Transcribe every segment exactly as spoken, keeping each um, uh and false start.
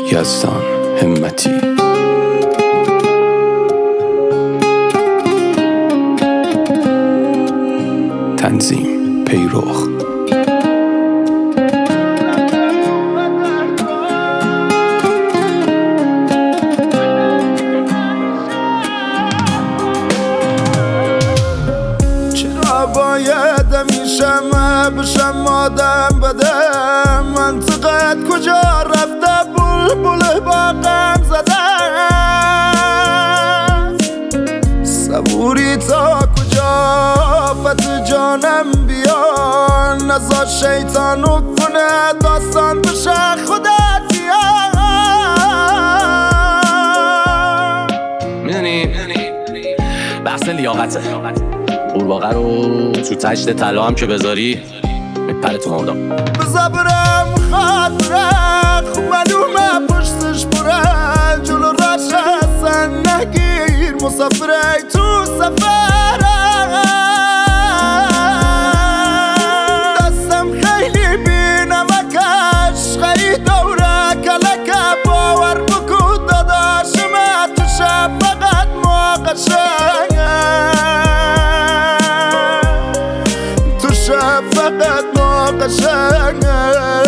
یزدان همتی. تنظیم پیروخ. باید میشم بشم آدم بدم، منطقت کجا رفته بلبل باغم زدم، صبوری تا کجا فت جانم بیان، نزا شیطانو کنه داستان بشه خودت بیان. میدونی بحث لیاقته، قورباغه رو تو تشت طلا هم که بذاری میپره تو مردم. بذار برم خاطره خوب معلومه پشتش برن، جلو راش هستن نگیر مسافره تو سفره، دستم خیلی بینمکش خیلی دوره کلکه، باور بکن داداشم تو شب فقط ما قشنگه، فقط ما قشنگه.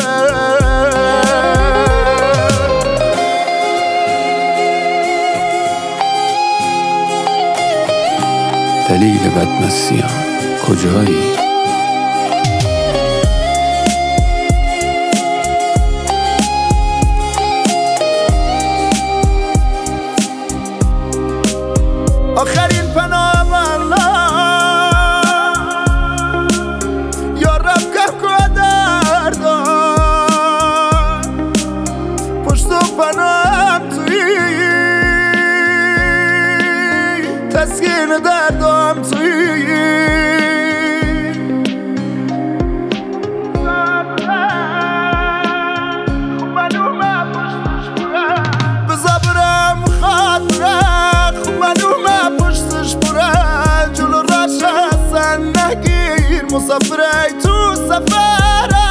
دلیل بدمستیم کجایی؟ آخرین پناه من پناهم توی تسکین دردم توی بذار برم خاطره خوب معلومه پشتش برن، جلو راش هستن نگیر مسافره تو سفره،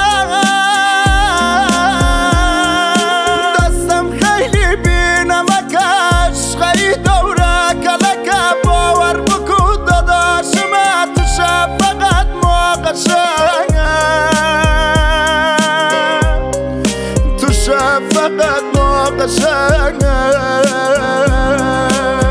تو شب فقط ما قشنگه.